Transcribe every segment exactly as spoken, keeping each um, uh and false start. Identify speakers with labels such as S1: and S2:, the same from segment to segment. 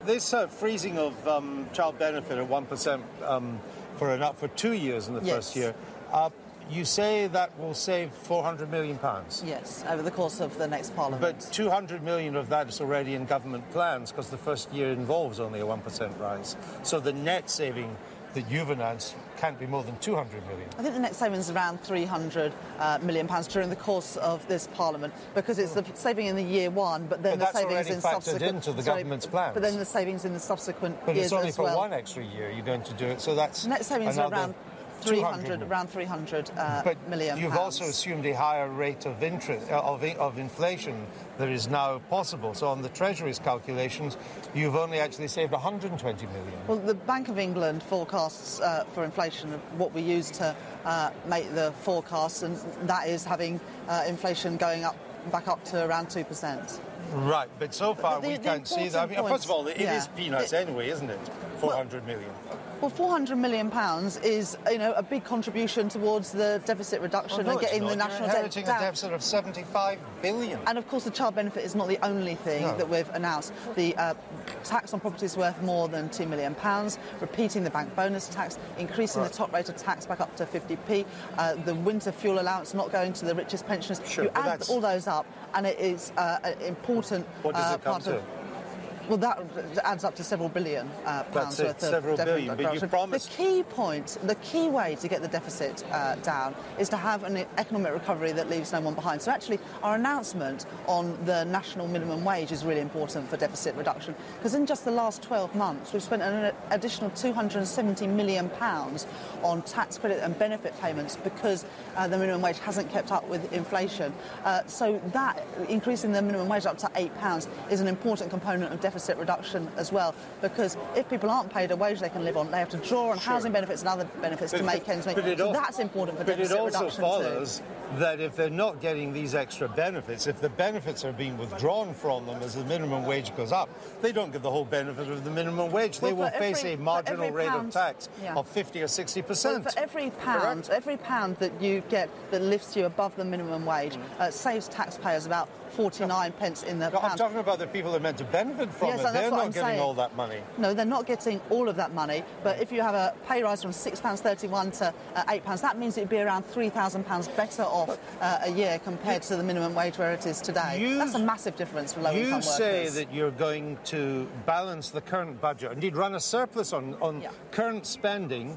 S1: This uh, freezing of um, child benefit at one percent um, for, an, for two years in the
S2: yes.
S1: first year, uh, you say that will save four hundred million pounds?
S2: Yes, over the course of the next Parliament.
S1: But two hundred million of that is already in government plans because the first year involves only a one percent rise. So the net saving that you've announced can't be more than two hundred million.
S2: I think the net saving is around three hundred uh, million pounds during the course of this Parliament, because it's the saving in the year one, but then
S1: but
S2: the savings in
S1: factored
S2: subsequent
S1: into the
S2: sorry,
S1: government's plans.
S2: But then the savings in the subsequent
S1: but
S2: years
S1: it's only
S2: as
S1: for
S2: well.
S1: one extra year you're going to do it, so that's
S2: net savings are around three hundred, around three hundred uh,
S1: but
S2: million.
S1: You've
S2: pounds.
S1: also assumed a higher rate of interest uh, of, of inflation that is now possible. So on the Treasury's calculations, you've only actually saved one hundred twenty million.
S2: Well, the Bank of England forecasts uh, for inflation, what we use to uh, make the forecasts, and that is having uh, inflation going up back up to around two percent.
S1: Right, but so far
S2: but the,
S1: we
S2: the
S1: can't see that. I mean,
S2: point,
S1: first of all, it
S2: yeah,
S1: is peanuts
S2: it,
S1: anyway, isn't it? four hundred million.
S2: Well, four hundred million pounds is, you know, a big contribution towards the deficit reduction
S1: oh, no,
S2: and getting the national debt down.
S1: Inheriting a deficit of seventy-five billion.
S2: And of course, the child benefit is not the only thing
S1: no.
S2: that we've announced. The uh, tax on properties worth more than two million pounds, repeating the bank bonus tax, increasing
S1: right.
S2: the top rate of tax back up to fifty p, uh, the winter fuel allowance not going to the richest pensioners.
S1: Sure,
S2: you add all those up, and it is uh, an important
S1: what does
S2: uh,
S1: it come
S2: part
S1: to?
S2: of. Well, that adds up to several billion uh, pounds
S1: That's it,
S2: worth of
S1: several
S2: deficit
S1: billion, but
S2: reduction.
S1: you promised...
S2: The key point, the key way to get the deficit uh, down is to have an economic recovery that leaves no one behind. So actually, our announcement on the national minimum wage is really important for deficit reduction, because in just the last twelve months, we've spent an additional two hundred seventy million pounds on tax credit and benefit payments because uh, the minimum wage hasn't kept up with inflation. Uh, so that, increasing the minimum wage up to eight pounds, is an important component of deficit reduction as well, because if people aren't paid a wage they can live on, they have to draw on
S1: sure.
S2: housing benefits and other benefits
S1: but,
S2: to make ends meet. So
S1: al-
S2: that's important for
S1: but
S2: deficit
S1: reduction. But it also follows
S2: too.
S1: that if they're not getting these extra benefits, if the benefits are being withdrawn from them as the minimum wage goes up, they don't get the whole benefit of the minimum wage.
S2: Well,
S1: they will
S2: every,
S1: face a marginal rate
S2: pound,
S1: of tax
S2: yeah.
S1: of fifty or sixty percent.
S2: Well, for every pound,
S1: Correct?
S2: every pound that you get that lifts you above the minimum wage mm. uh, saves taxpayers about forty-nine pence in the
S1: no,
S2: pound.
S1: I'm talking about the people that are meant to benefit from
S2: yes,
S1: it. They're not
S2: I'm
S1: getting
S2: saying.
S1: all that money.
S2: No, they're not getting all of that money. But if you have a pay rise from six pounds thirty-one to uh, eight pounds, that means it'd be around three thousand pounds better off uh, a year compared to the minimum wage where it is today.
S1: You,
S2: That's a massive difference for low-income workers.
S1: You say that you're going to balance the current budget, indeed run a surplus on, on
S2: yeah.
S1: current spending,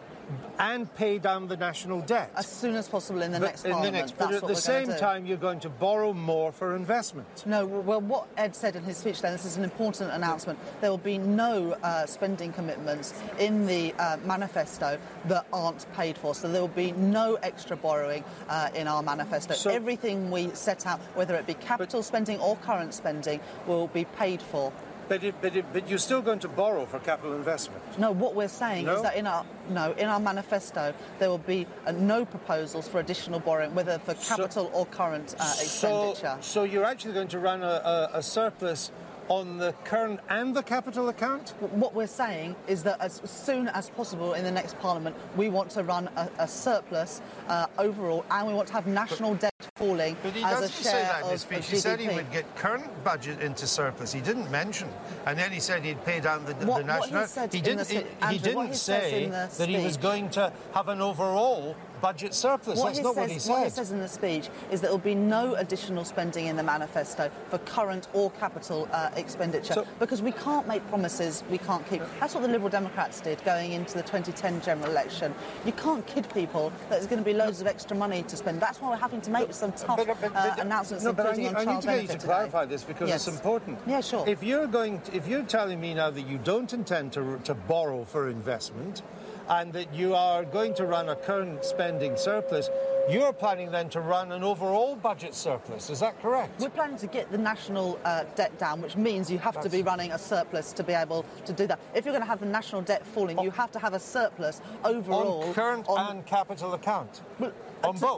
S1: and pay down the national debt.
S2: As soon as possible in the
S1: but
S2: next
S1: in
S2: Parliament.
S1: The next,
S2: That's
S1: but at
S2: what
S1: the
S2: we're
S1: same
S2: do.
S1: time, you're going to borrow more for investment.
S2: No, well, what Ed said in his speech then, this is an important announcement, there will be no uh, spending commitments in the uh, manifesto that aren't paid for. So there will be no extra borrowing uh, in our manifesto.
S1: So,
S2: Everything we set out, whether it be capital spending or current spending, will be paid for.
S1: But, it, but, it, but you're still going to borrow for capital investment.
S2: No, what we're saying
S1: no?
S2: is that in our no in our manifesto there will be uh, no proposals for additional borrowing, whether for capital
S1: so,
S2: or current uh, expenditure.
S1: So, so you're actually going to run a, a, a surplus on the current and the capital account?
S2: What we're saying is that as soon as possible in the next Parliament, we want to run a, a surplus uh, overall, and we want to have national
S1: but,
S2: debt falling
S1: but he
S2: as a
S1: doesn't
S2: share
S1: say that in
S2: of,
S1: his speech.
S2: of
S1: He said he
S2: G D P.
S1: would get current budget into surplus. He didn't mention, and then he said he'd pay down the,
S2: what,
S1: the national.
S2: What he said
S1: he
S2: in
S1: didn't.
S2: the,
S1: He,
S2: Andrew,
S1: he didn't
S2: he
S1: say that
S2: speech,
S1: he was going to have an overall budget surplus.
S2: What
S1: That's
S2: he
S1: not
S2: says,
S1: what he said.
S2: What he says in the speech is that there will be no additional spending in the manifesto for current or capital uh, expenditure,
S1: so,
S2: because we can't make promises we can't keep. That's what the Liberal Democrats did going into the twenty ten general election. You can't kid people that there's going to be loads of extra money to spend. That's why we're having to make some tough
S1: but, but, but,
S2: uh, announcements,
S1: no, but
S2: including
S1: I need,
S2: on child
S1: I need to get you to
S2: benefit
S1: clarify
S2: today.
S1: this because
S2: yes.
S1: it's important.
S2: Yeah, sure.
S1: If you're going, to, if you're telling me now that you don't intend to to borrow for investment, and that you are going to run a current spending surplus, you're planning then to run an overall budget surplus. Is that correct?
S2: We're planning to get the national uh, debt down, which means you have
S1: That's...
S2: to be running a surplus to be able to do that. If you're going to have the national debt falling,
S1: on,
S2: you have to have a surplus overall.
S1: On current
S2: on,
S1: and capital account?
S2: Well,
S1: on
S2: to,
S1: both?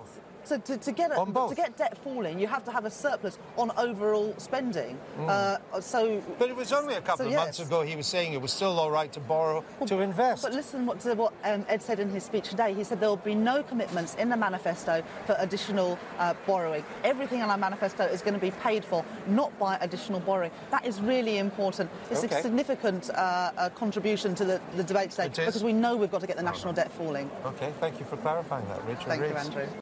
S2: So to, to get a,
S1: On both.
S2: to get debt falling, you have to have a surplus on overall spending. Mm. Uh, so,
S1: but it was only a couple
S2: so
S1: of
S2: yes.
S1: months ago he was saying it was still all right to borrow well, to invest.
S2: But listen what, to what um, Ed said in his speech today. He said there will be no commitments in the manifesto for additional uh, borrowing. Everything in our manifesto is going to be paid for, not by additional borrowing. That is really important. It's okay. a significant uh, uh, contribution to the, the debate today because we know we've got to get the national oh, debt falling.
S1: Okay, thank you for clarifying that, Richard.
S2: Thank
S1: Rees.
S2: you, Andrew.